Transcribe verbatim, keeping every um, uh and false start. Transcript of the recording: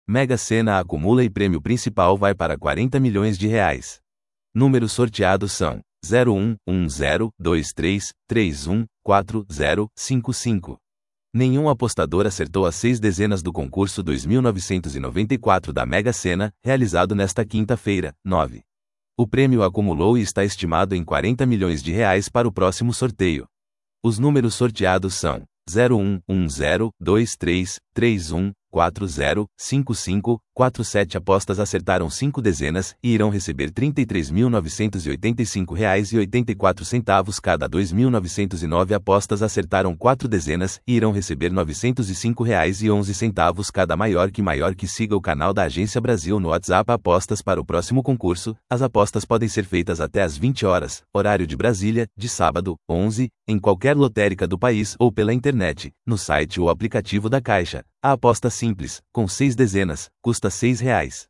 Mega Sena acumula e prêmio principal vai para quarenta milhões de reais. Números sorteados são zero um, um zero, dois três, três um, quatro zero, cinco cinco. Nenhum apostador acertou as seis dezenas do concurso dois mil novecentos e noventa e quatro da Mega Sena, realizado nesta quinta-feira, nove. O prêmio acumulou e está estimado em quarenta milhões de reais para o próximo sorteio. Os números sorteados são zero um, um zero, dois três, três um, quatro zero, cinco cinco, quatro sete apostas acertaram cinco dezenas e irão receber trinta e três mil novecentos e oitenta e cinco reais e oitenta e quatro centavos cada. Dois mil novecentos e nove apostas acertaram quatro dezenas e irão receber novecentos e cinco reais e onze centavos cada. Maior que maior que siga o canal da Agência Brasil no WhatsApp. Apostas para o próximo concurso. As apostas podem ser feitas até às vinte horas, horário de Brasília, de sábado, onze, em qualquer lotérica do país ou pela internet, no site ou aplicativo da Caixa. A aposta simples, com seis dezenas, custa seis reais.